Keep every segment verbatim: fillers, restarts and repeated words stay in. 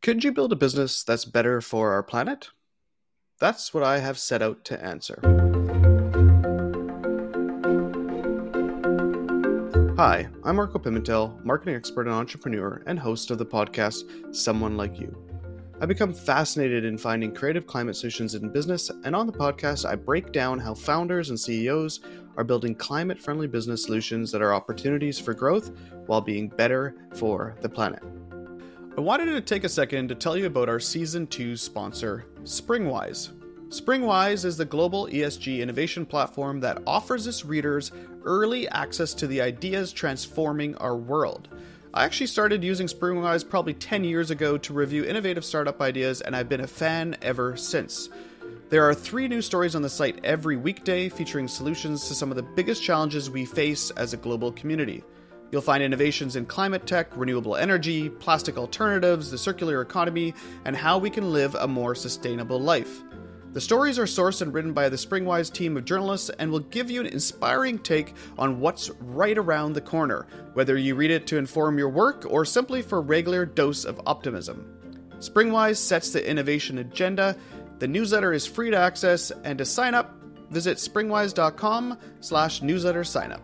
Could you build a business that's better for our planet? That's what I have set out to answer. Hi, I'm Marco Pimentel, marketing expert and entrepreneur, and host of the podcast Someone Like You. I've become fascinated in finding creative climate solutions in business, and on the podcast, I break down how founders and C E Os are building climate-friendly business solutions that are opportunities for growth while being better for the planet. I wanted to take a second to tell you about our Season two sponsor, Springwise. Springwise is the global E S G innovation platform that offers its readers early access to the ideas transforming our world. I actually started using Springwise probably ten years ago to review innovative startup ideas, and I've been a fan ever since. There are three new stories on the site every weekday featuring solutions to some of the biggest challenges we face as a global community. You'll find innovations in climate tech, renewable energy, plastic alternatives, the circular economy, and how we can live a more sustainable life. The stories are sourced and written by the Springwise team of journalists and will give you an inspiring take on what's right around the corner, whether you read it to inform your work or simply for a regular dose of optimism. Springwise sets the innovation agenda. The newsletter is free to access, and to sign up, visit springwise.com slash newsletter signup.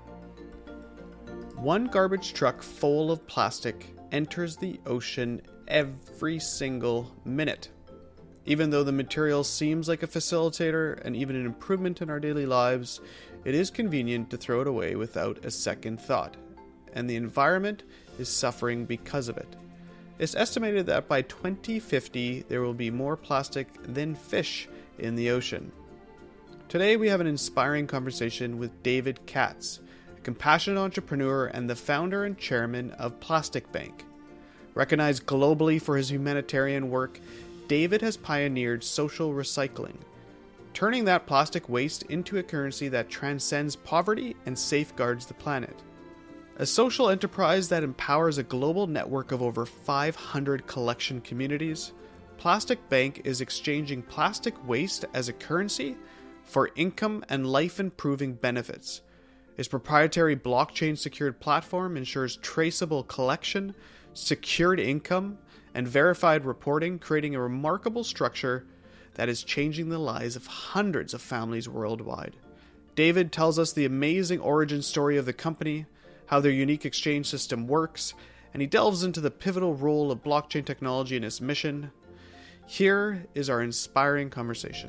One garbage truck full of plastic enters the ocean every single minute. Even though the material seems like a facilitator and even an improvement in our daily lives, it is convenient to throw it away without a second thought, and the environment is suffering because of it. It's estimated that by twenty fifty, there will be more plastic than fish in the ocean. Today, we have an inspiring conversation with David Katz, a compassionate entrepreneur and the founder and chairman of Plastic Bank. Recognized globally for his humanitarian work, David has pioneered social recycling, turning that plastic waste into a currency that transcends poverty and safeguards the planet. A social enterprise that empowers a global network of over five hundred collection communities, Plastic Bank is exchanging plastic waste as a currency for income and life-improving benefits. Its proprietary blockchain-secured platform ensures traceable collection, secured income, and verified reporting, creating a remarkable structure that is changing the lives of hundreds of families worldwide. David tells us the amazing origin story of the company, how their unique exchange system works, and he delves into the pivotal role of blockchain technology in its mission. Here is our inspiring conversation.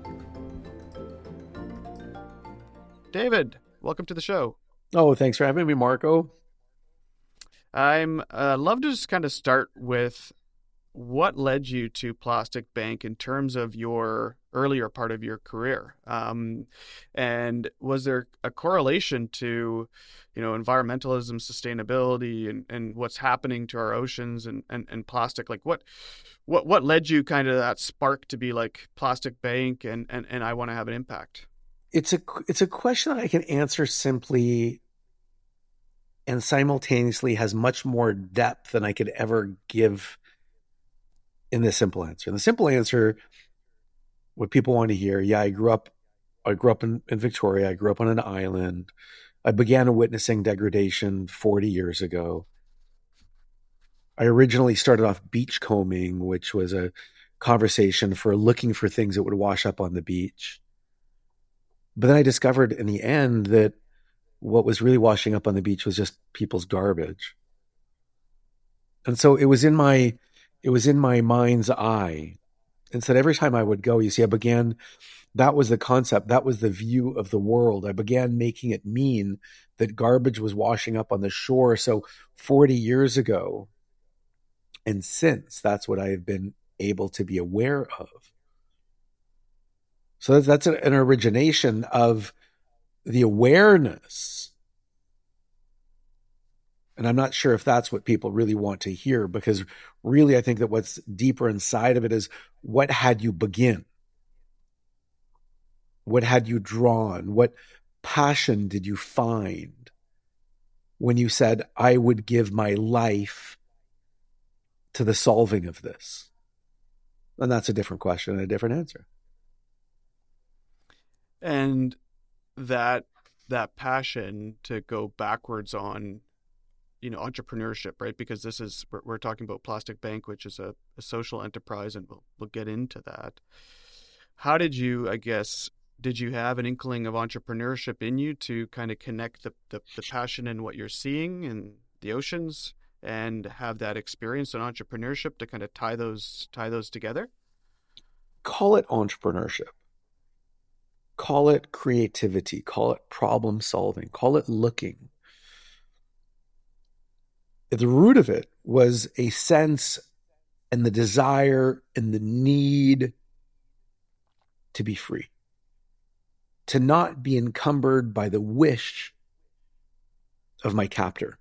David, welcome to the show. Oh, thanks for having me, Marco. I'm uh, love to just kind of start with what led you to Plastic Bank in terms of your earlier part of your career, um, and was there a correlation to, you know, environmentalism, sustainability, and, and what's happening to our oceans and, and, and plastic? Like what what what led you kind of that spark to be like Plastic Bank and and, and I want to have an impact? It's a it's a question I can answer simply and simultaneously has much more depth than I could ever give in the simple answer. And the simple answer, what people want to hear, yeah, I grew up, I grew up in, in Victoria. I grew up on an island. I began witnessing degradation forty years ago. I originally started off beachcombing, which was a conversation for looking for things that would wash up on the beach. But then I discovered in the end that what was really washing up on the beach was just people's garbage. And so it was in my, it was in my mind's eye. And so every time I would go, you see, I began, that was the concept. That was the view of the world. I began making it mean that garbage was washing up on the shore. So forty years ago, and since, that's what I have been able to be aware of. So that's, that's an origination of the awareness. And I'm not sure if that's what people really want to hear, because really I think that what's deeper inside of it is, what had you begin? What had you drawn? What passion did you find when you said, I would give my life to the solving of this? And that's a different question and a different answer. And that that passion to go backwards on you know, entrepreneurship, right? Because this is, we're, we're talking about Plastic Bank, which is a, a social enterprise, and we'll, we'll get into that. How did you, I guess, did you have an inkling of entrepreneurship in you to kind of connect the, the, the passion in what you're seeing in the oceans and have that experience in entrepreneurship to kind of tie those, tie those together? Call it entrepreneurship. Call it creativity. Call it problem solving. Call it looking. At the root of it was a sense and the desire and the need to be free, to not be encumbered by the wish of my captor.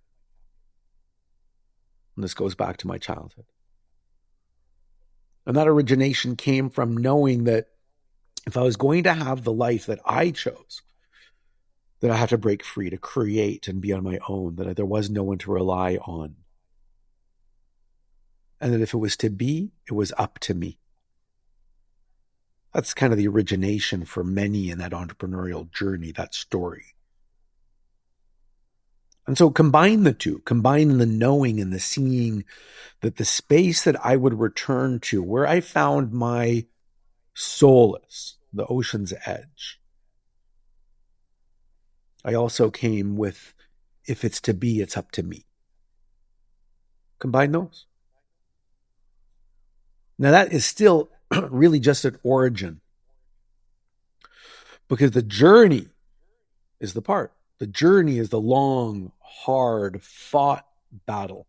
And this goes back to my childhood. And that origination came from knowing that if I was going to have the life that I chose, that I had to break free to create and be on my own, that there was no one to rely on. And that if it was to be, it was up to me. That's kind of the origination for many in that entrepreneurial journey, that story. And so combine the two, combine the knowing and the seeing that the space that I would return to, where I found my solace, the ocean's edge. I also came with, if it's to be, it's up to me. Combine those. Now that is still really just an origin, because the journey is the part. The journey is the long, hard, fought battle.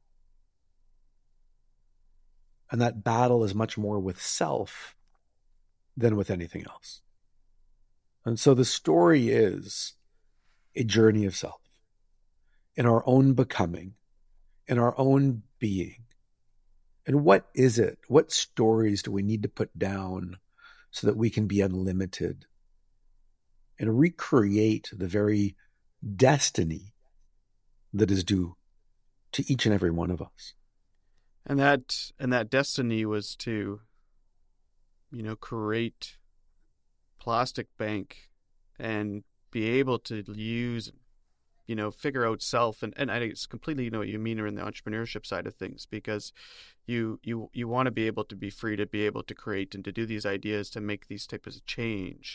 And that battle is much more with self than with anything else. And so the story is a journey of self, in our own becoming, in our own being. And what is it? What stories do we need to put down so that we can be unlimited and recreate the very destiny that is due to each and every one of us? And that and that destiny was to, you know, create Plastic Bank and be able to use, you know, figure out self. And, and I it's completely, you know what you mean in the entrepreneurship side of things, because you you you want to be able to be free to be able to create and to do these ideas, to make these types of change.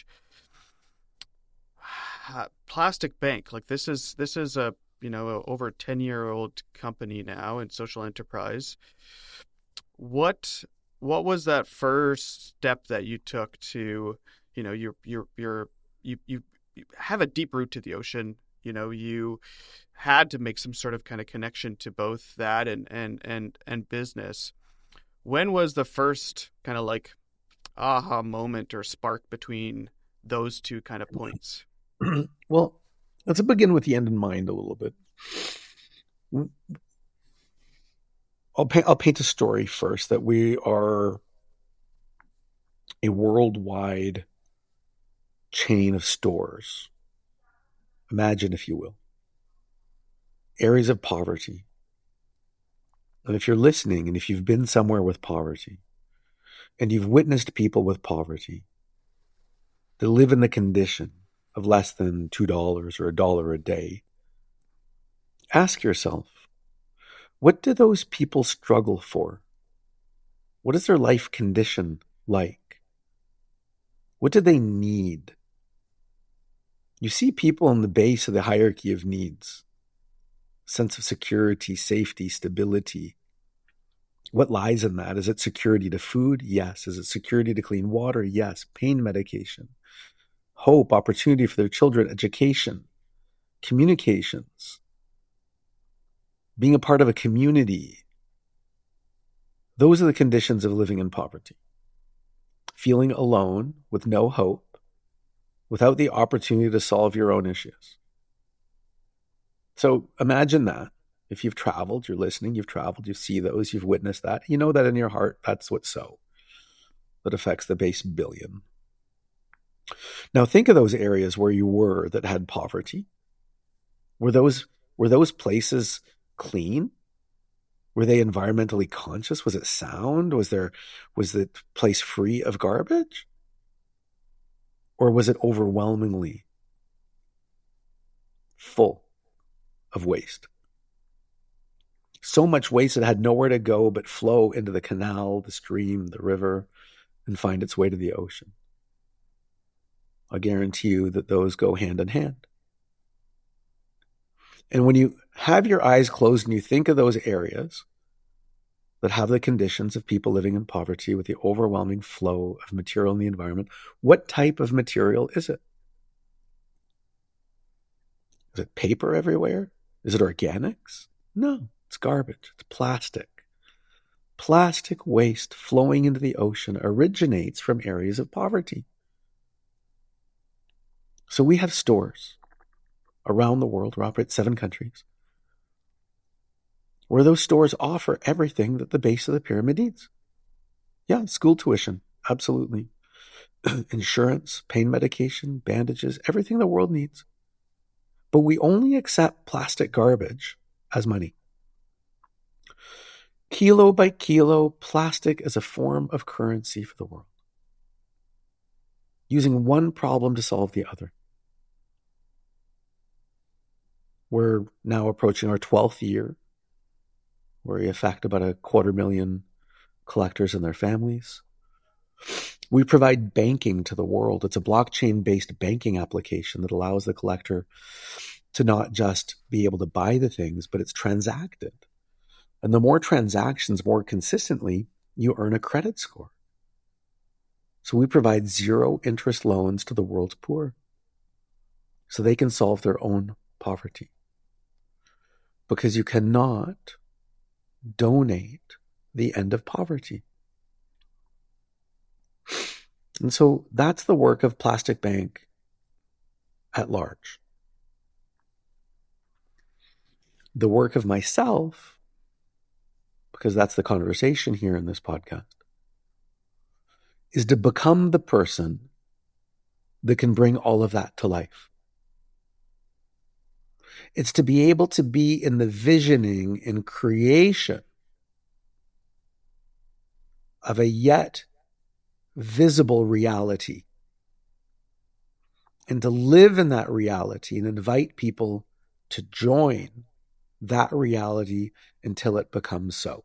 Plastic Bank, like this is this is a, you know, a over ten year old company now and social enterprise. What what was that first step that you took to, you know, you're you're you're you you have a deep root to the ocean. You know, you had to make some sort of kind of connection to both that and and and and business. When was the first kind of like aha moment or spark between those two kind of points? Well, let's begin with the end in mind a little bit. I'll paint, I'll paint a story first that we are a worldwide chain of stores. Imagine, if you will, areas of poverty. And if you're listening, and if you've been somewhere with poverty, and you've witnessed people with poverty that live in the condition of less than two dollars or a dollar a day, ask yourself, what do those people struggle for? What is their life condition like? What do they need? You see people on the base of the hierarchy of needs. Sense of security, safety, stability. What lies in that? Is it security to food? Yes. Is it security to clean water? Yes. Pain medication. Hope, opportunity for their children, education, communications, being a part of a community. Those are the conditions of living in poverty. Feeling alone with no hope, without the opportunity to solve your own issues. So imagine that. If you've traveled, you're listening, you've traveled, you see those, you've witnessed that. You know that in your heart, that's what's so. That affects the base billion. Now think of those areas where you were that had poverty. Were those, were those places clean? Were they environmentally conscious? Was it sound? Was there, was the place free of garbage? Or was it overwhelmingly full of waste? So much waste that had nowhere to go but flow into the canal, the stream, the river, and find its way to the ocean. I guarantee you that those go hand in hand. And when you have your eyes closed and you think of those areas that have the conditions of people living in poverty with the overwhelming flow of material in the environment, what type of material is it? Is it paper everywhere? Is it organics? No, it's garbage. It's plastic. Plastic waste flowing into the ocean originates from areas of poverty. So we have stores around the world. We operate seven countries, where those stores offer everything that the base of the pyramid needs. Yeah, school tuition, absolutely. Insurance, pain medication, bandages, everything the world needs. But we only accept plastic garbage as money. Kilo by kilo, plastic is a form of currency for the world, using one problem to solve the other. We're now approaching our twelfth year, where we affect about a quarter million collectors and their families. We provide banking to the world. It's a blockchain-based banking application that allows the collector to not just be able to buy the things, but it's transacted. And the more transactions, more consistently, you earn a credit score. So we provide zero interest loans to the world's poor so they can solve their own poverty. Because you cannot donate the end of poverty. And so that's the work of Plastic Bank at large. The work of myself, because that's the conversation here in this podcast, is to become the person that can bring all of that to life. It's to be able to be in the visioning and creation of a yet visible reality, and to live in that reality and invite people to join that reality until it becomes so.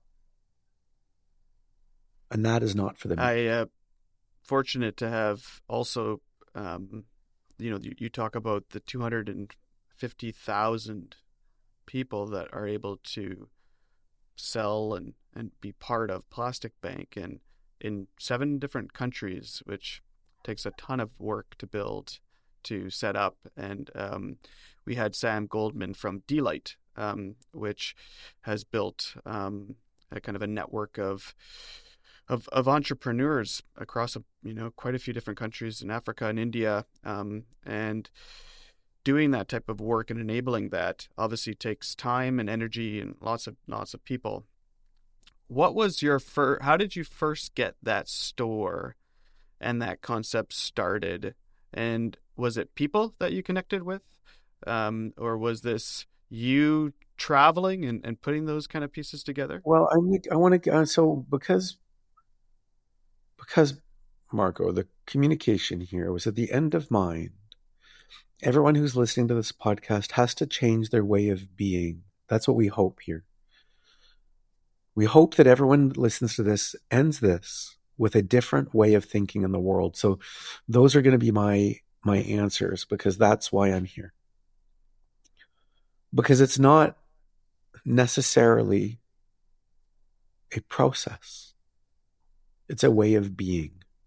And that is not for the I uh, fortunate to have also, um, you know, you, you talk about the two hundred fifty thousand people that are able to sell and, and be part of Plastic Bank, and in seven different countries, which takes a ton of work to build, to set up. And um, we had Sam Goldman from D-Light, um, which has built um, a kind of a network of of of entrepreneurs across a, you know, quite a few different countries in Africa and India, um, and doing that type of work and enabling that obviously takes time and energy and lots of lots of people. What was your first, how did you first get that store and that concept started? And was it people that you connected with? Um, or was this you traveling and, and putting those kind of pieces together? Well, I need, I want to, uh, so because, because Marco, the communication here was at the end of mind. Everyone who's listening to this podcast has to change their way of being. That's what we hope here. We hope that everyone that listens to this ends this with a different way of thinking in the world. So those are going to be my my answers, because that's why I'm here. Because it's not necessarily a process. It's a way of being.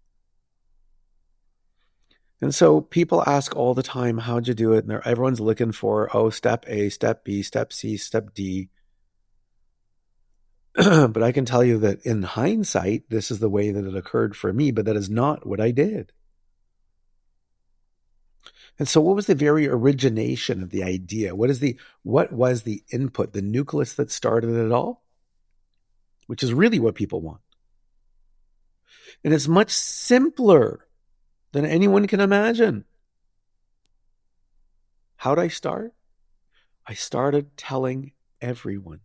And so people ask all the time, how'd you do it? And everyone's looking for, oh, step A, step B, step C, step D. But I can tell you that in hindsight, this is the way that it occurred for me, but that is not what I did. And so what was the very origination of the idea? What is the, what was the input, the nucleus that started it all? Which is really what people want. And it's much simpler than anyone can imagine. How'd I start? I started telling everyone.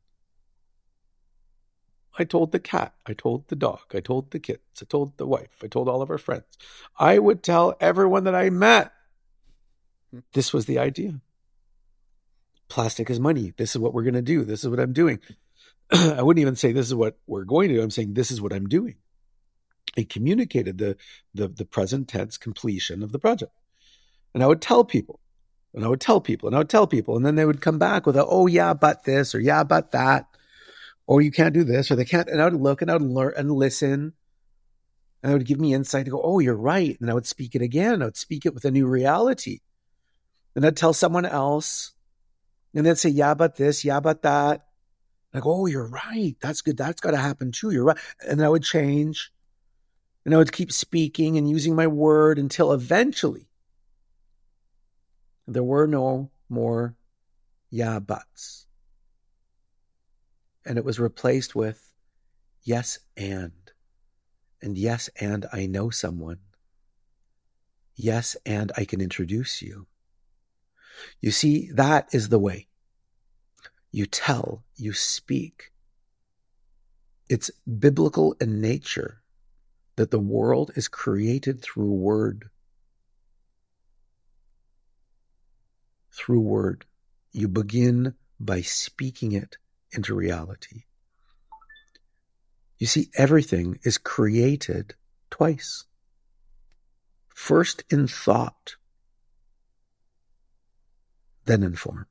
I told the cat, I told the dog, I told the kids, I told the wife, I told all of our friends. I would tell everyone that I met. This was the idea. Plastic is money. This is what we're going to do. This is what I'm doing. I wouldn't even say this is what we're going to do. I'm saying this is what I'm doing. I communicated the, the, the present tense completion of the project. And I would tell people, and I would tell people, and I would tell people, and then they would come back with a, oh yeah, but this, or yeah, but that, or you can't do this, or they can't. And I would look and I would learn and listen. And it would give me insight to go, oh, you're right. And I would speak it again. I would speak it with a new reality. And I'd tell someone else, and they'd say, yeah, but this, yeah, but that. And I go, oh, you're right. That's good. That's got to happen too. You're right. And I would change. And I would keep speaking and using my word until eventually there were no more yeah, buts. And it was replaced with yes, and. And yes, and I know someone. Yes, and I can introduce you. You see, that is the way. You tell, you speak. It's biblical in nature that the world is created through word. Through word. You begin by speaking it into reality. You see, everything is created twice. First in thought, then in form.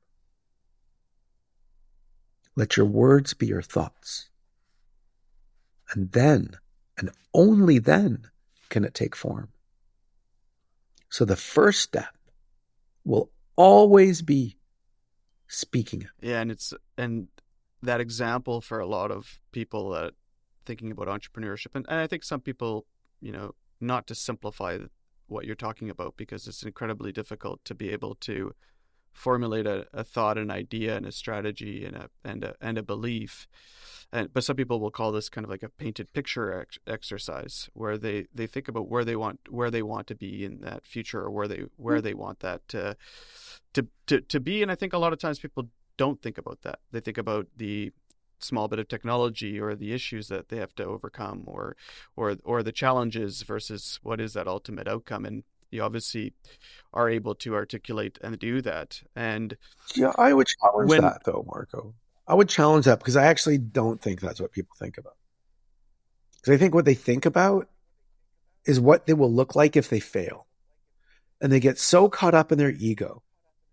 Let your words be your thoughts. And then, and only then, can it take form. So the first step will always be speaking it. Yeah, and it's and that example for a lot of people that thinking about entrepreneurship, and, and I think some people, you know, not to simplify what you're talking about, because it's incredibly difficult to be able to formulate a, a thought, an idea, and a strategy, and a and a and a belief. And but some people will call this kind of like a painted picture ex- exercise, where they, they think about where they want where they want to be in that future, or where they where they want that to to to, to be. And I think a lot of times people don't think about that. They think about the small bit of technology or the issues that they have to overcome, or or or the challenges versus what is that ultimate outcome. And you obviously are able to articulate and do that. And yeah, I would challenge when, that though, Marco. I would challenge that, because I actually don't think that's what people think about. Because I think what they think about is what they will look like if they fail. And they get so caught up in their ego,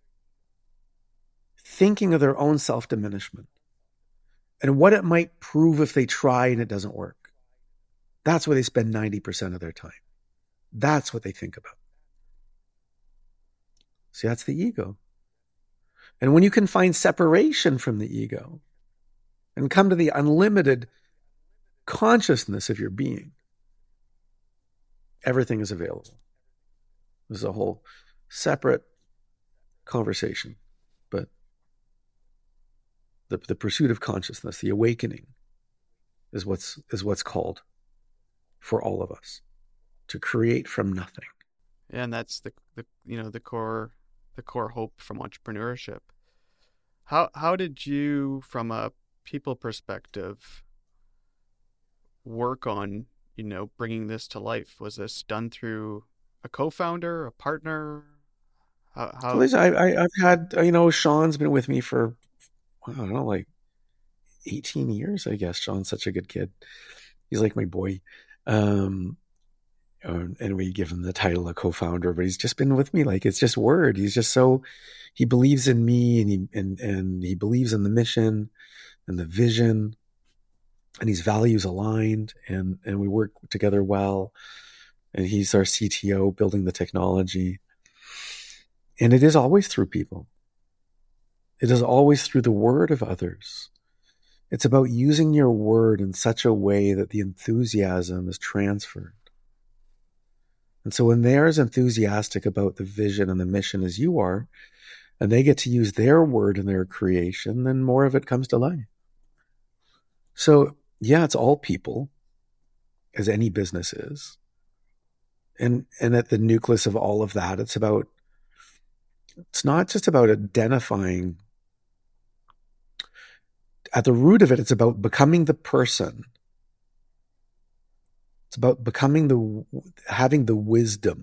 thinking of their own self-diminishment and what it might prove if they try and it doesn't work. That's where they spend ninety percent of their time. That's what they think about. See, that's the ego. And when you can find separation from the ego and come to the unlimited consciousness of your being, everything is available. This is a whole separate conversation. But the, the pursuit of consciousness, the awakening, is what's is what's called for all of us, to create from nothing. Yeah, and that's the, the you know the core the core hope from entrepreneurship. How how did you, from a people perspective, work on you know bringing this to life? Was this done through a co-founder, a partner? How, how... So I, I I've had you know Sean's been with me for I don't know like eighteen years, I guess. Sean's such a good kid. He's like my boy. Um, and we give him the title of co-founder, but he's just been with me. Like, it's just word. He's just so, he believes in me, and he, and, and he believes in the mission and the vision, and he's values aligned, and, and we work together well. And he's our C T O building the technology. And it is always through people. It is always through the word of others. It's about using your word in such a way that the enthusiasm is transferred. And so when they're as enthusiastic about the vision and the mission as you are, and they get to use their word in their creation, then more of it comes to life. So yeah, it's all people, as any business is. And and at the nucleus of all of that, it's about, it's not just about identifying. At the root of it, it's about becoming the person. It's about becoming the, having the wisdom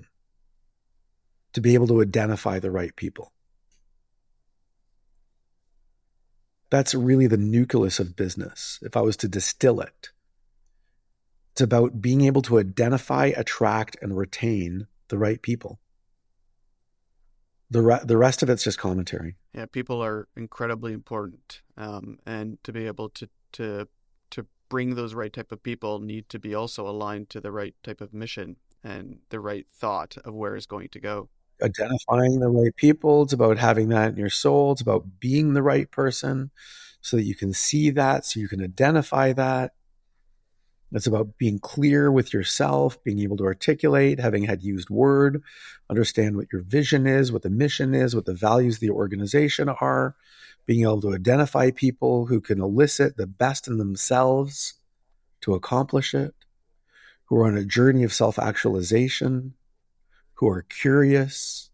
to be able to identify the right people. That's really the nucleus of business. If I was to distill it, it's about being able to identify, attract, and retain the right people. The re- the rest of it's just commentary. Yeah, people are incredibly important, um, and to be able to to to bring those right type of people need to be also aligned to the right type of mission and the right thought of where it's going to go. Identifying the right people. It's about having that in your soul. It's about being the right person so that you can see that, so you can identify that. It's about being clear with yourself, being able to articulate, having had used word, understand what your vision is, what the mission is, what the values of the organization are, being able to identify people who can elicit the best in themselves to accomplish it, who are on a journey of self-actualization, who are curious,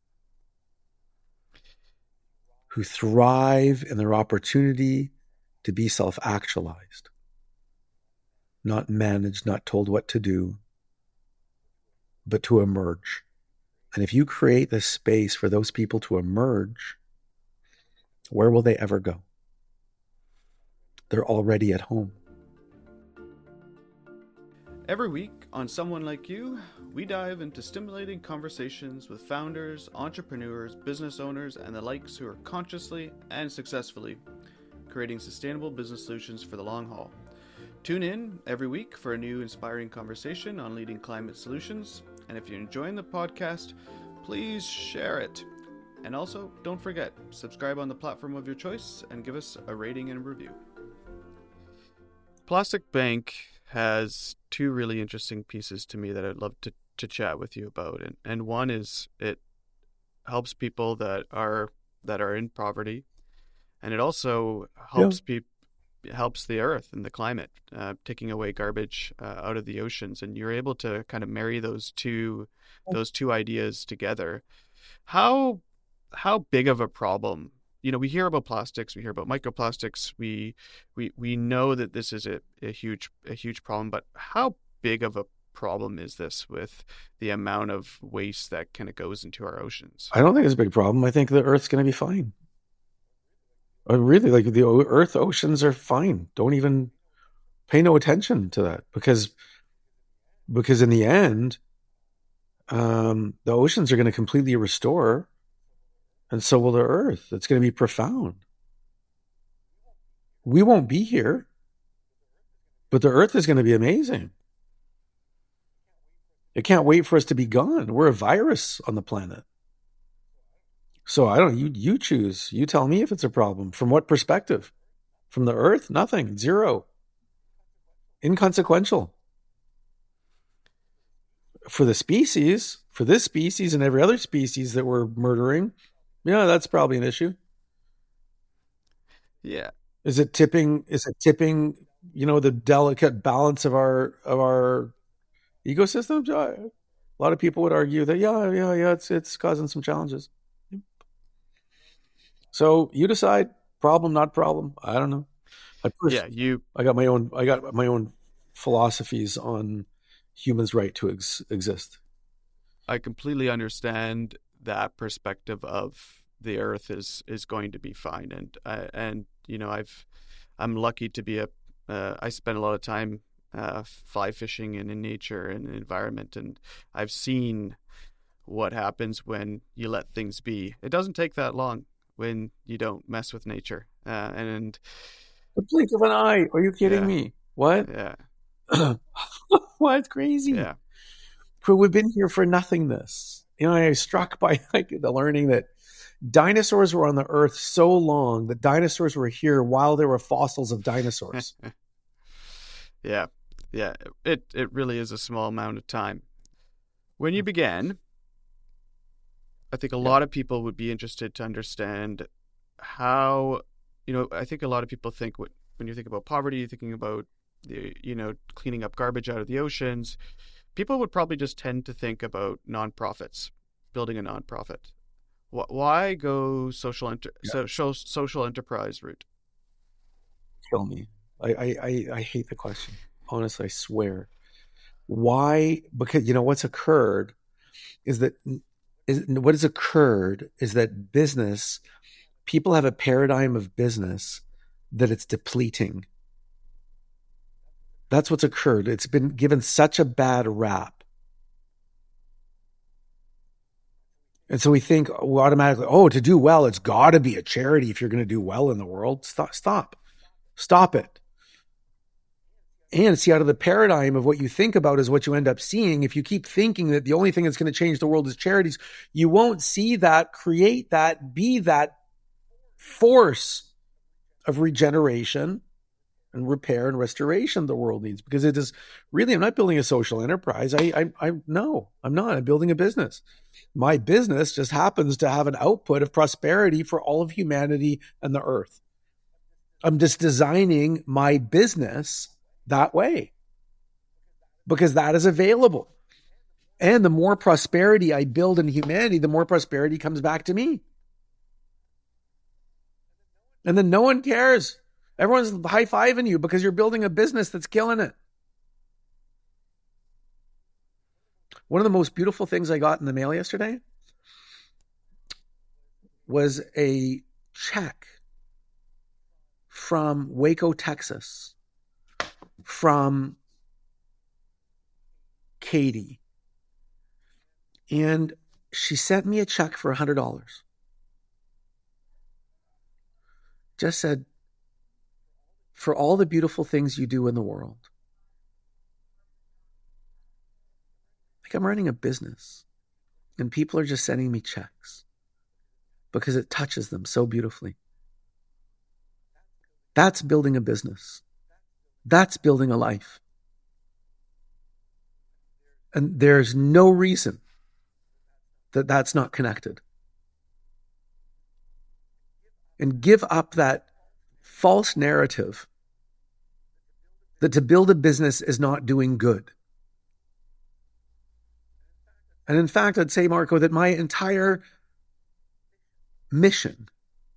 who thrive in their opportunity to be self-actualized, not managed, not told what to do, but to emerge. And if you create the space for those people to emerge, where will they ever go? They're already at home. Every week on Someone Like You, we dive into stimulating conversations with founders, entrepreneurs, business owners, and the likes who are consciously and successfully creating sustainable business solutions for the long haul. Tune in every week for a new inspiring conversation on leading climate solutions. And if you're enjoying the podcast, please share it. And also, don't forget, subscribe on the platform of your choice and give us a rating and review. Plastic Bank has two really interesting pieces to me that I'd love to, to chat with you about. And and one is it helps people that are that are in poverty, and it also helps yeah. people helps the earth and the climate, uh, taking away garbage uh, out of the oceans, and you're able to kind of marry those two those two ideas together. How how big of a problem? You know, we hear about plastics, we hear about microplastics, we we we know that this is a, a huge a huge problem, but how big of a problem is this with the amount of waste that kind of goes into our oceans? I don't think it's a big problem. I think the Earth's going to be fine. I really, like, the Earth oceans are fine. Don't even pay no attention to that, because because in the end, um, the oceans are going to completely restore. And so will the Earth. It's going to be profound. We won't be here, but the Earth is going to be amazing. It can't wait for us to be gone. We're a virus on the planet. So I don't, you, you choose. You tell me if it's a problem. From what perspective? From the Earth? Nothing. Zero. Inconsequential. For the species, for this species and every other species that we're murdering, yeah, that's probably an issue. Yeah. Is it tipping, is it tipping, you know, the delicate balance of our, of our ecosystem? A lot of people would argue that, yeah, yeah, yeah, it's, it's causing some challenges. So you decide, problem, not problem. I don't know. I push, yeah, you, I got my own, I got my own philosophies on humans' right to ex- exist. I completely understand that perspective of the Earth is is going to be fine, and uh, and you know I've I'm lucky to be a uh, I spend a lot of time uh, fly fishing and in nature and in environment, and I've seen what happens when you let things be. It doesn't take that long when you don't mess with nature, uh, and the blink of an eye. Are you kidding yeah, me? What? Yeah. What? Crazy. Yeah. We've been here for nothingness. You know, I was struck by like the learning that dinosaurs were on the Earth so long that dinosaurs were here while there were fossils of dinosaurs. yeah, yeah. It it really is a small amount of time. When you began, I think a yeah. lot of people would be interested to understand how, you know, I think a lot of people think what, when you think about poverty, you're thinking about the, you know, cleaning up garbage out of the oceans. People would probably just tend to think about nonprofits, building a nonprofit. Why go social enter- yeah. so, social enterprise route? Kill me. I, I, I hate the question. Honestly, I swear. Why? Because, you know, what's occurred is that is what has occurred is that business people have a paradigm of business that it's depleting. That's what's occurred. It's been given such a bad rap. And so we think automatically, oh, to do well, it's got to be a charity if you're going to do well in the world. Stop, stop, stop it. And see, out of the paradigm of what you think about is what you end up seeing. If you keep thinking that the only thing that's going to change the world is charities, you won't see that, create that, be that force of regeneration and repair and restoration the world needs. Because it is really, I'm not building a social enterprise. I, I, I no, I'm not. I'm building a business. My business just happens to have an output of prosperity for all of humanity and the earth. I'm just designing my business that way because that is available. And the more prosperity I build in humanity, the more prosperity comes back to me. And then no one cares. Everyone's high-fiving you because you're building a business that's killing it. One of the most beautiful things I got in the mail yesterday was a check from Waco, Texas, from Katie. And she sent me a check for one hundred dollars. Just said, for all the beautiful things you do in the world. Like I'm running a business and people are just sending me checks because it touches them so beautifully. That's building a business. That's building a life. And there's no reason that that's not connected. And give up that false narrative that to build a business is not doing good. And in fact, I'd say, Marco, that my entire mission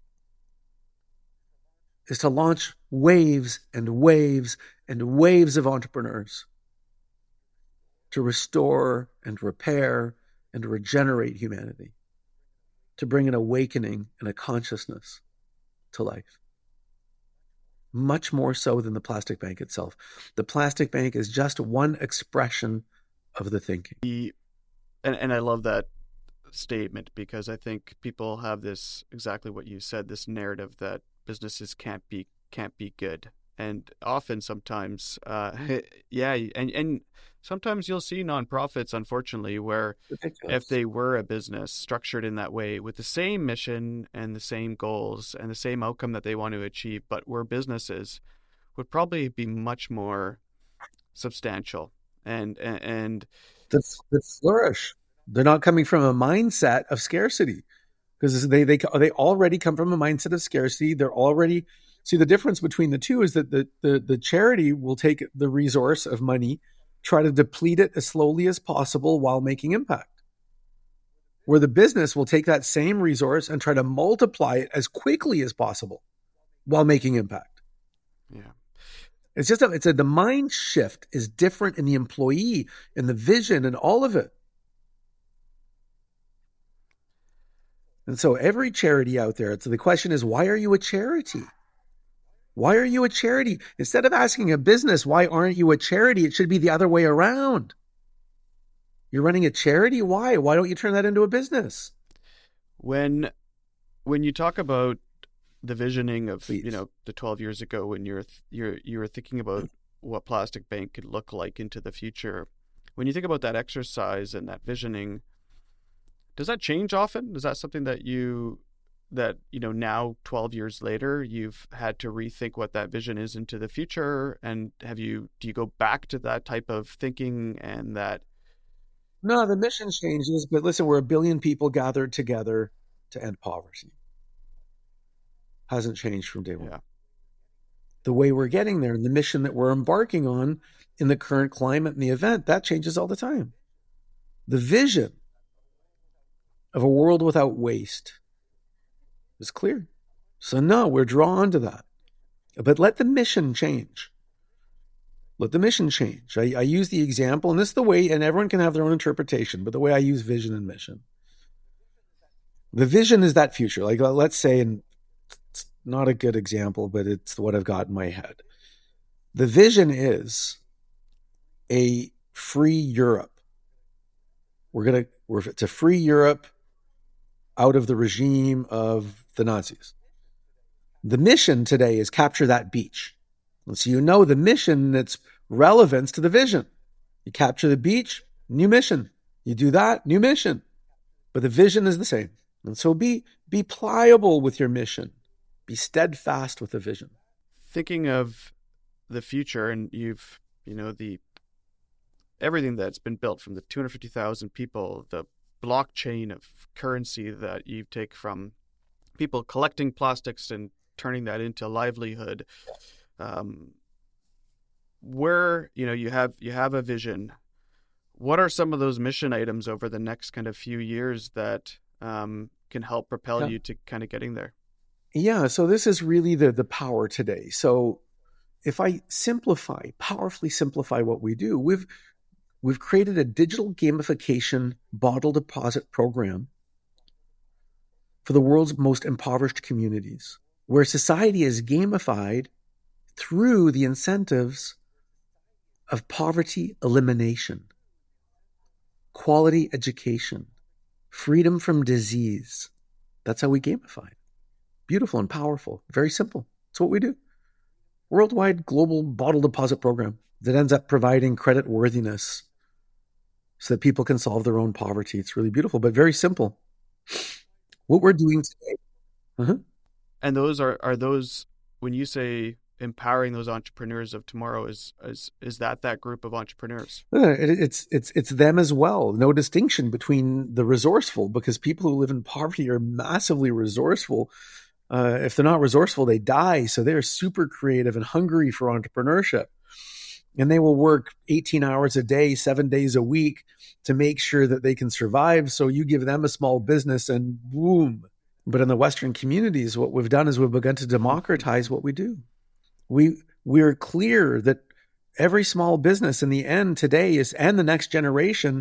is to launch waves and waves and waves of entrepreneurs to restore and repair and regenerate humanity, to bring an awakening and a consciousness to life. Much more so than the plastic bank itself. The plastic bank is just one expression of the thinking. The, and, and I love that statement because I think people have this, exactly what you said, this narrative that businesses can't be can't be good. And often sometimes, uh, yeah, and, and sometimes you'll see nonprofits, unfortunately, where Ridiculous. If they were a business structured in that way with the same mission and the same goals and the same outcome that they want to achieve, but were businesses, would probably be much more substantial and and, and that, that flourish. They're not coming from a mindset of scarcity because they they they already come from a mindset of scarcity. They're already see the difference between the two is that the the the charity will take the resource of money, try to deplete it as slowly as possible while making impact. Where the business will take that same resource and try to multiply it as quickly as possible while making impact. Yeah. It's just a, it's a the mind shift is different in the employee and the vision and all of it. And so every charity out there, so the question is, why are you a charity? Why are you a charity? Instead of asking a business, why aren't you a charity? It should be the other way around. You're running a charity? Why? Why don't you turn that into a business? When when you talk about the visioning of, Please. you know, the twelve years ago when you're you're you were thinking about what Plastic Bank could look like into the future, when you think about that exercise and that visioning, does that change often? Is that something that you that, you know, now twelve years later, you've had to rethink what that vision is into the future? And have you, do you go back to that type of thinking and that? No, the mission changes, but listen, we're a billion people gathered together to end poverty. Hasn't changed from day one. Yeah. The way we're getting there and the mission that we're embarking on in the current climate and the event, that changes all the time. The vision of a world without waste is clear. So no, we're drawn to that. But let the mission change. Let the mission change. I, I use the example, and this is the way, and everyone can have their own interpretation, but the way I use vision and mission. The vision is that future. Like, let's say, and not a good example, but it's what I've got in my head. The vision is a free Europe. We're going to, we're, it's a free Europe out of the regime of the Nazis. The mission today is capture that beach. And so you know the mission, its relevance to the vision. You capture the beach, new mission. You do that, new mission. But the vision is the same. And so be be pliable with your mission. Be steadfast with the vision. Thinking of the future, and you've, you know, the everything that's been built from the two hundred fifty thousand people, the blockchain of currency that you take from people collecting plastics and turning that into livelihood. Um, where, you know, you have you have a vision. What are some of those mission items over the next kind of few years that um, can help propel yeah. you to kind of getting there? Yeah, so this is really the the power today. So if I simplify, powerfully simplify what we do, we've we've created a digital gamification bottle deposit program for the world's most impoverished communities, where society is gamified through the incentives of poverty elimination, quality education, freedom from disease. That's how we gamify. Beautiful and powerful. Very simple. That's what we do. Worldwide global bottle deposit program that ends up providing credit worthiness so that people can solve their own poverty. It's really beautiful, but very simple. What we're doing today. Uh-huh. And those are, are those, when you say empowering those entrepreneurs of tomorrow, is is is that that group of entrepreneurs? Uh, it, it's it's it's them as well. No distinction between the resourceful, because people who live in poverty are massively resourceful. Uh, if they're not resourceful, they die. So they're super creative and hungry for entrepreneurship. And they will work eighteen hours a day, seven days a week to make sure that they can survive. So you give them a small business and boom. But in the Western communities, what we've done is we've begun to democratize what we do. We, we're clear that every small business in the end today is, and the next generation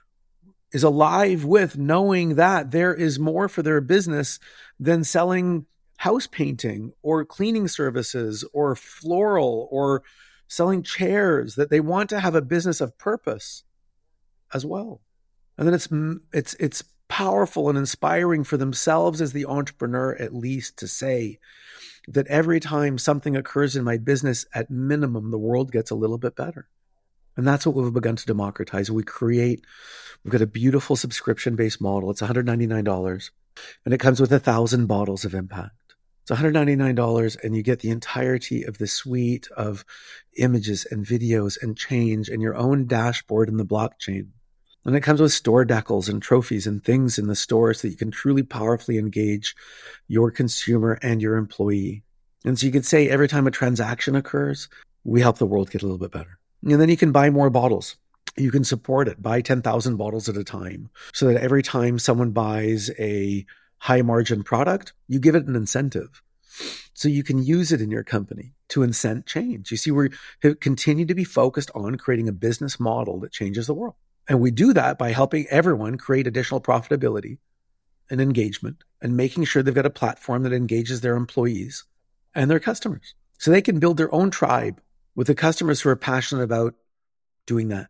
is alive with knowing that there is more for their business than selling house painting or cleaning services or floral or selling chairs, that they want to have a business of purpose as well. And then it's it's it's powerful and inspiring for themselves as the entrepreneur, at least, to say that every time something occurs in my business, at minimum, the world gets a little bit better. And that's what we've begun to democratize. We create, we've got a beautiful subscription-based model. It's one hundred ninety-nine dollars, and it comes with a thousand bottles of impact. It's one hundred ninety-nine dollars, and you get the entirety of the suite of images and videos and change and your own dashboard in the blockchain. And it comes with store decals and trophies and things in the store so that you can truly powerfully engage your consumer and your employee. And so you could say every time a transaction occurs, we help the world get a little bit better. And then you can buy more bottles. You can support it. Buy ten thousand bottles at a time so that every time someone buys a high margin product, you give it an incentive. So you can use it in your company to incent change. You see, we continue to be focused on creating a business model that changes the world. And we do that by helping everyone create additional profitability and engagement and making sure they've got a platform that engages their employees and their customers so they can build their own tribe with the customers who are passionate about doing that.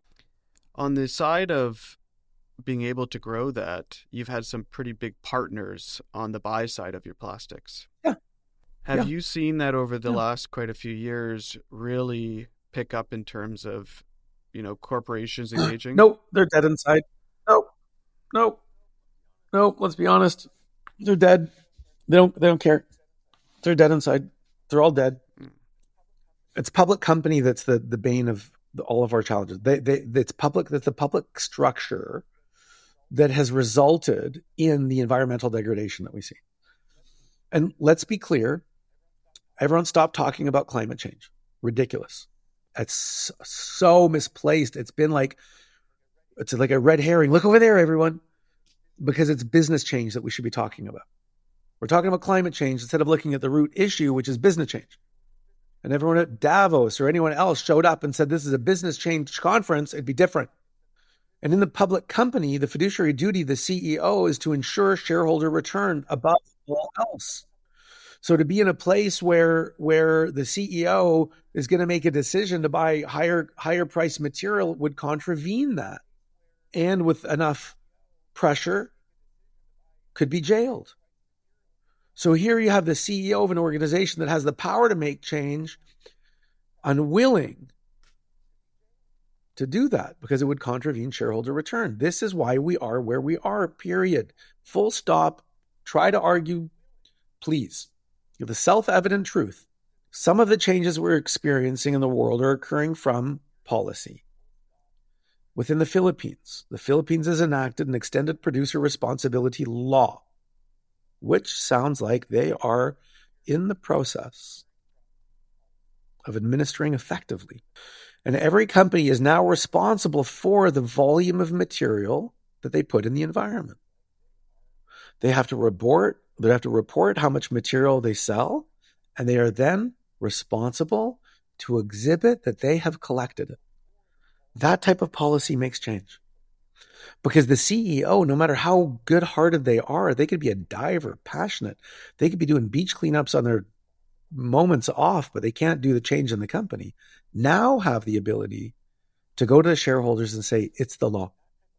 On the side of being able to grow that, you've had some pretty big partners on the buy side of your plastics. Yeah. Have yeah. you seen that over the yeah. last quite a few years really pick up in terms of, you know, corporations engaging? No, they're dead inside. No, no, no. Let's be honest. They're dead. They don't, they don't care. They're dead inside. They're all dead. Mm. It's public company that's the, the bane of the, all of our challenges. They, they, it's public. That's the public structure that has resulted in the environmental degradation that we see. And let's be clear. Everyone stop talking about climate change. Ridiculous. It's so misplaced. It's been like, it's like a red herring. Look over there, everyone, because it's business change that we should be talking about. We're talking about climate change instead of looking at the root issue, which is business change. And everyone at Davos or anyone else showed up and said, this is a business change conference, it'd be different. And in the public company, the fiduciary duty, the C E O, is to ensure shareholder return above all else. So to be in a place where where the C E O is going to make a decision to buy higher higher price material would contravene that, and with enough pressure could be jailed. So here you have the C E O of an organization that has the power to make change, unwilling to do that because it would contravene shareholder return. This is why we are where we are, period. Full stop. Try to argue, please. The self-evident truth. Some of the changes we're experiencing in the world are occurring from policy. Within the Philippines, the Philippines has enacted an extended producer responsibility law, which sounds like they are in the process of administering effectively. And every company is now responsible for the volume of material that they put in the environment. They have to report, they have to report how much material they sell, and they are then responsible to exhibit that they have collected it. That type of policy makes change. Because the C E O, no matter how good-hearted they are, they could be a diver, passionate. They could be doing beach cleanups on their moments off, but they can't do the change in the company. Now have the ability to go to the shareholders and say, it's the law.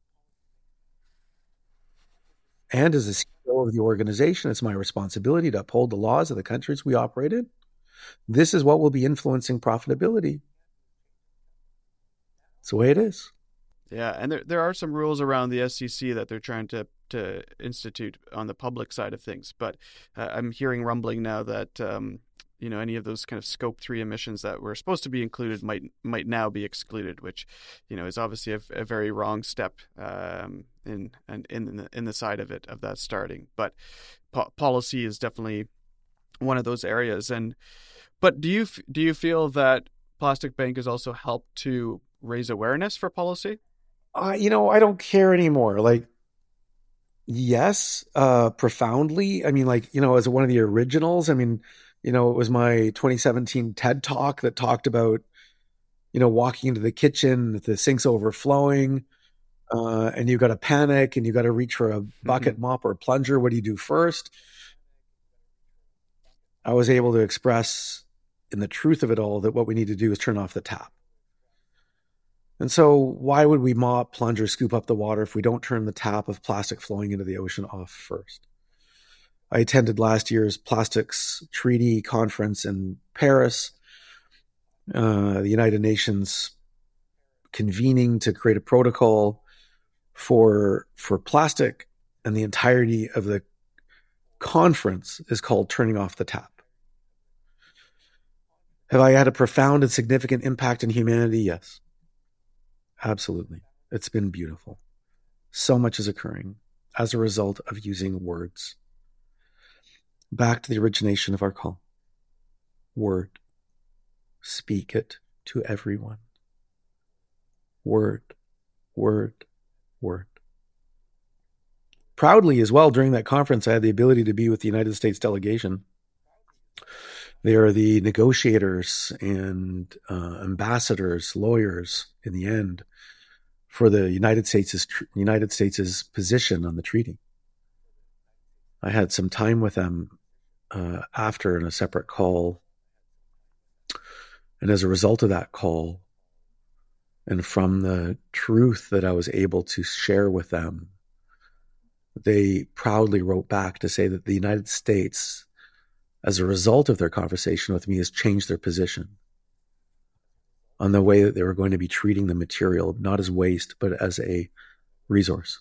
And as the C E O of the organization, it's my responsibility to uphold the laws of the countries we operate in. This is what will be influencing profitability. It's the way it is. Yeah, and there there are some rules around the S E C that they're trying to, to institute on the public side of things. But uh, I'm hearing rumbling now that um, you know any of those kind of scope three emissions that were supposed to be included might might now be excluded, which you know is obviously a, a very wrong step um, in and in, in the in the side of it of that starting. But po- policy is definitely one of those areas. And but do you do you feel that Plastic Bank has also helped to raise awareness for policy? Uh, you know, I don't care anymore. Like, yes, uh, profoundly. I mean, like, you know, as one of the originals, I mean, you know, it was my twenty seventeen TED Talk that talked about, you know, walking into the kitchen, the sink's overflowing, uh, and you've got to panic and you've got to reach for a bucket, mm-hmm. mop, or a plunger. What do you do first? I was able to express in the truth of it all that what we need to do is turn off the tap. And so why would we mop, plunge, or scoop up the water if we don't turn the tap of plastic flowing into the ocean off first? I attended last year's Plastics Treaty Conference in Paris, uh, the United Nations convening to create a protocol for, for plastic, and the entirety of the conference is called Turning Off the Tap. Have I had a profound and significant impact in humanity? Yes. Absolutely. It's been beautiful. So much is occurring as a result of using words. Back to the origination of our call. Word. Speak it to everyone. Word, word, word. Proudly as well, during that conference, I had the ability to be with the United States delegation. They are the negotiators and uh, ambassadors, lawyers, in the end, for the United States' United States' position on the treaty. I had some time with them uh, after in a separate call, and as a result of that call, and from the truth that I was able to share with them, they proudly wrote back to say that the United States, as a result of their conversation with me, has changed their position on the way that they were going to be treating the material, not as waste, but as a resource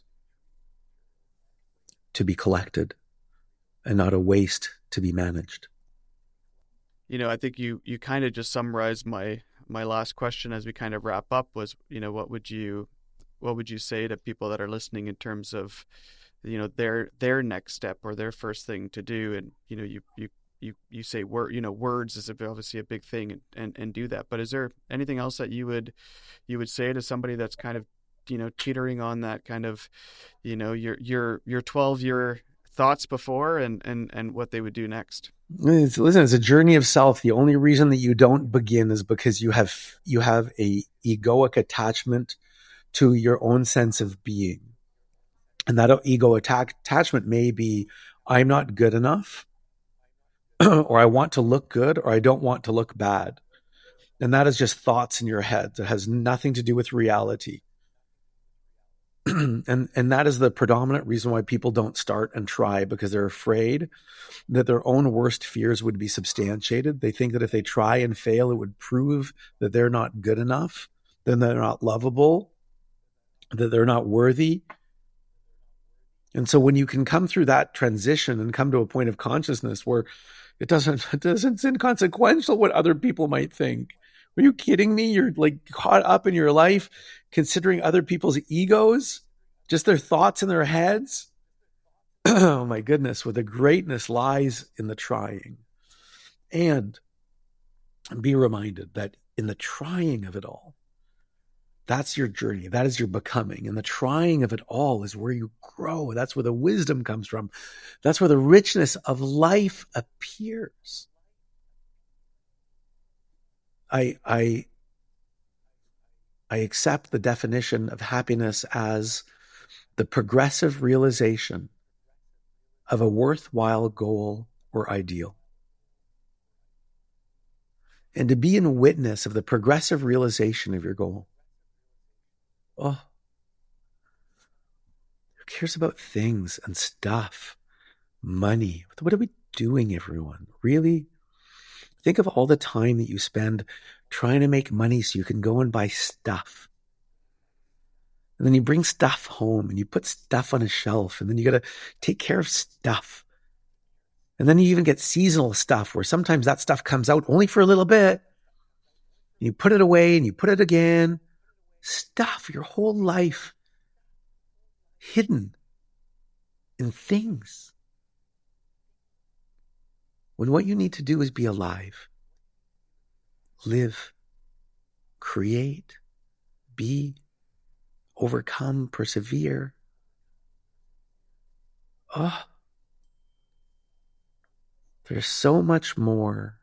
to be collected and not a waste to be managed. You know, I think you, you kind of just summarized my, my last question as we kind of wrap up was, you know, what would you, what would you say to people that are listening in terms of, you know, their, their next step or their first thing to do? And, you know, you, you, You you say word you know words is obviously a big thing and, and, and do that. But is there anything else that you would you would say to somebody that's kind of you know teetering on that kind of you know your your your twelve year thoughts before and, and, and what they would do next? It's, listen, it's a journey of self. The only reason that you don't begin is because you have you have a egoic attachment to your own sense of being, and that ego attack, attachment may be I'm not good enough. or I want to look good, or I don't want to look bad. And that is just thoughts in your head. That has nothing to do with reality. and and that is the predominant reason why people don't start and try, because they're afraid that their own worst fears would be substantiated. They think that if they try and fail, it would prove that they're not good enough, then they're not lovable, that they're not worthy. And so when you can come through that transition and come to a point of consciousness where it doesn't, it doesn't, it's inconsequential what other people might think. Are you kidding me? You're like caught up in your life considering other people's egos, just their thoughts in their heads. Oh my goodness, where the greatness lies in the trying. And be reminded that in the trying of it all, that's your journey. That is your becoming. And the trying of it all is where you grow. That's where the wisdom comes from. That's where the richness of life appears. I, I, I accept the definition of happiness as the progressive realization of a worthwhile goal or ideal. And to be in witness of the progressive realization of your goal. Oh, who cares about things and stuff, money? What are we doing, everyone? Really? Think of all the time that you spend trying to make money so you can go and buy stuff. And then you bring stuff home and you put stuff on a shelf, and then you got to take care of stuff. And then you even get seasonal stuff where sometimes that stuff comes out only for a little bit. You put it away and you put it again. Stuff, your whole life hidden in things. When what you need to do is be alive, live, create, be, overcome, persevere. Oh, there's so much more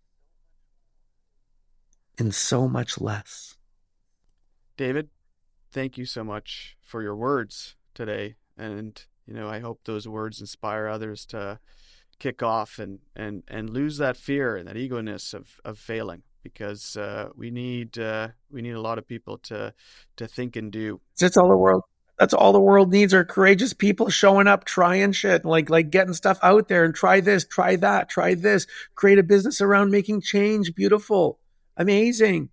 and so much less. David, thank you so much for your words today. And, you know, I hope those words inspire others to kick off and, and, and lose that fear and that ego-ness of, of failing, because uh, we need uh, we need a lot of people to to think and do. That's all the world. That's all the world needs are courageous people showing up, trying shit, like like getting stuff out there and try this, try that, try this, create a business around making change. Beautiful, amazing.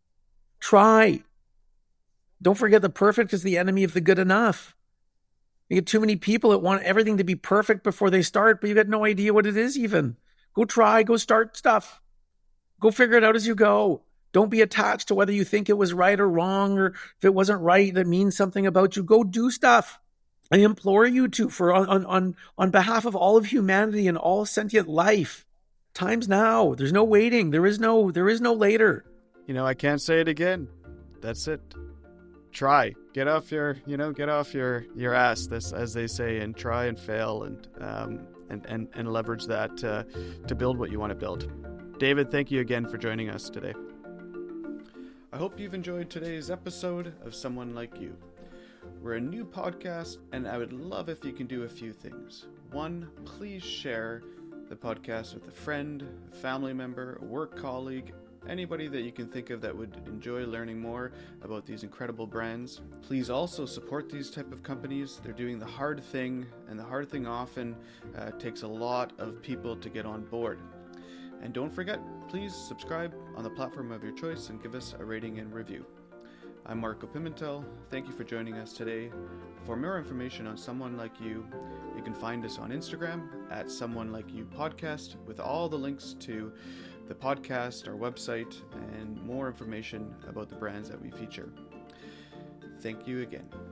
Try. Don't forget the perfect is the enemy of the good enough. You get too many people that want everything to be perfect before they start, but you got no idea what it is even. Go try, go start stuff. Go figure it out as you go. Don't be attached to whether you think it was right or wrong, or if it wasn't right, that means something about you. Go do stuff. I implore you to, for on, on, on behalf of all of humanity and all sentient life. Time's now. There's no waiting. There is no, there is no later. You know, I can't say it again. That's it. Try. Get off your, you know, get off your, your ass, this, as they say, and try and fail and um and, and, and leverage that uh, to build what you want to build. David, thank you again for joining us today. I hope you've enjoyed today's episode of Someone Like You. We're a new podcast, and I would love if you can do a few things. One, please share the podcast with a friend, a family member, a work colleague, anybody that you can think of that would enjoy learning more about these incredible brands. Please also support these type of companies. They're doing the hard thing, and the hard thing often uh, takes a lot of people to get on board. And don't forget, please subscribe on the platform of your choice and give us a rating and review. I'm Marco Pimentel. Thank you for joining us today. For more information on Someone Like You, you can find us on Instagram at Someone Like You Podcast, with all the links to the podcast, our website, and more information about the brands that we feature. Thank you again.